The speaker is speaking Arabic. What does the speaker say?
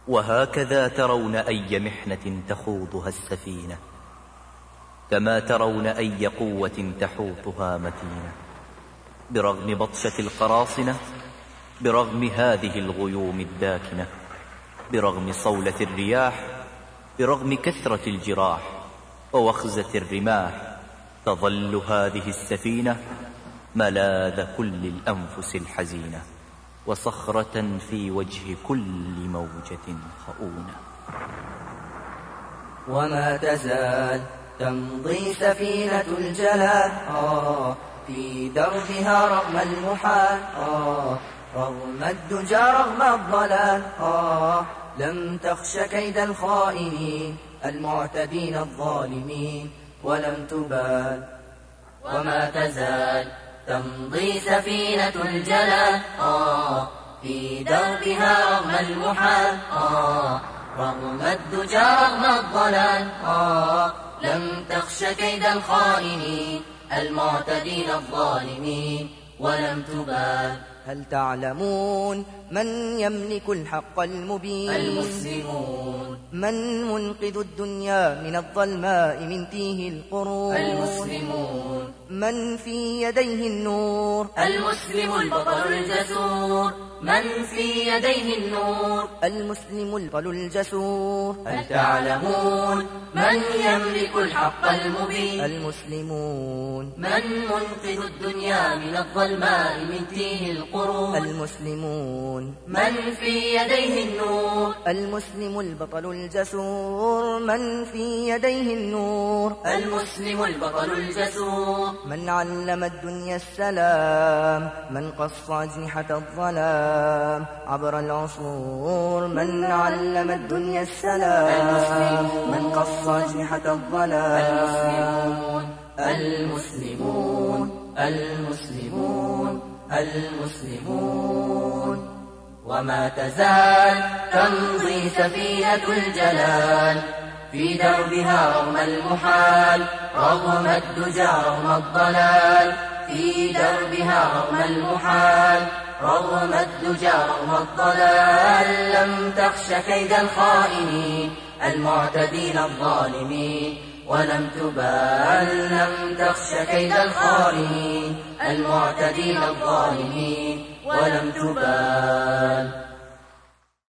وهكذا ترون أي محنة تخوضها السفينة، كما ترون أي قوة تحوطها متينة. برغم بطشة القراصنة، برغم هذه الغيوم الداكنة، برغم صولة الرياح، برغم كثرة الجراح ووخزة الرماح، تظل هذه السفينة ملاذ كل الأنفس الحزينة، وصخرة في وجه كل موجة خؤونة. وما تزال تمضي سفينة الجلال في دربها رغم المحال، رغم الدجى رغم الضلال، لم تخش كيد الخائنين المعتدين الظالمين ولم تبال. وما تزال تمضي سفينة الجلال في دربها رغم المحال، رغم الدجى رغم الضلال، لم تخش كيد الخائنين المعتدين الظالمين ولم تبال. هل تعلمون من يملك الحق المبين؟ المسلمون. من منقذ الدنيا من الظلماء من تيه القرون؟ المسلمون. من في يديه النور؟ المسلم البطل الجسور. من في يديه النور؟ المسلم البطل الجسور. هل تعلمون من يملك الحق المبين؟ المسلمون. من منقذ الدنيا من الظلماء من تيه القرون؟ المسلمون. من في يديه النور؟ المسلم البطل الجسور. من في يديه النور؟ المسلم البطل الجسور. من علم الدنيا السلام، من قص أجنحة الظلام عبر العصور. من علم الدنيا السلام، من قص أجنحة الظلام. المسلمون. المسلمون. المسلمون. وما تزال تمضي سفينة الجلال في دربها رغم المحال، رغم الدجى رغم الضلال. في دربها رغم المحال، رغم الدجى رغم الضلال. لم تخش كيد الخائنين المعتدين الظالمين ولم تبال. لم تخش كيد الخائنين المعتدين الظالمين ولم تبال.